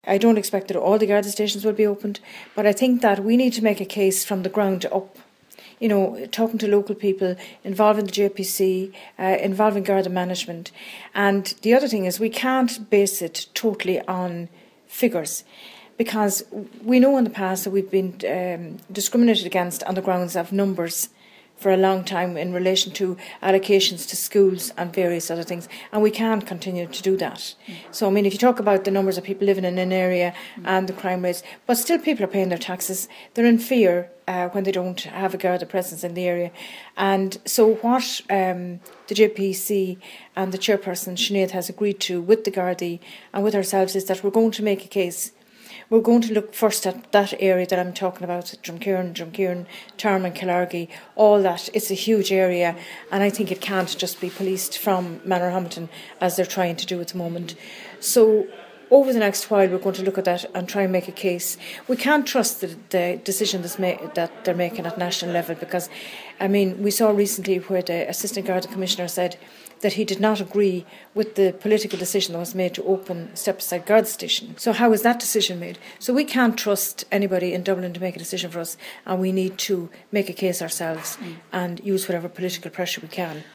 I don't expect that all the Garda stations will be opened, but I think that we need to make a case from the ground up. You know, talking to local people, involving the JPC, involving Garda management. And the other thing is we can't base it totally on figures, because we know in the past that we've been discriminated against on the grounds of numbers for a long time in relation to allocations to schools and various other things, and we can't continue to do that. So, I mean, if you talk about the numbers of people living in an area and the crime rates, but still people are paying their taxes, they're in fear when they don't have a Garda presence in the area. And so what the JPC and the chairperson, Sinead, has agreed to with the Gardaí and with ourselves is that we're going to make a case. We're going to look first at that area that I'm talking about, Drumkeeran, Tarman, Killargy, all that. It's a huge area, and I think it can't just be policed from Manorhamilton as they're trying to do at the moment. So over the next while, we're going to look at that and try and make a case. We can't trust the decision that they're making at national level, because, I mean, we saw recently where the Assistant Garda Commissioner said that he did not agree with the political decision that was made to open Stepaside Garda Station. So how was that decision made? So we can't trust anybody in Dublin to make a decision for us, and we need to make a case ourselves and use whatever political pressure we can.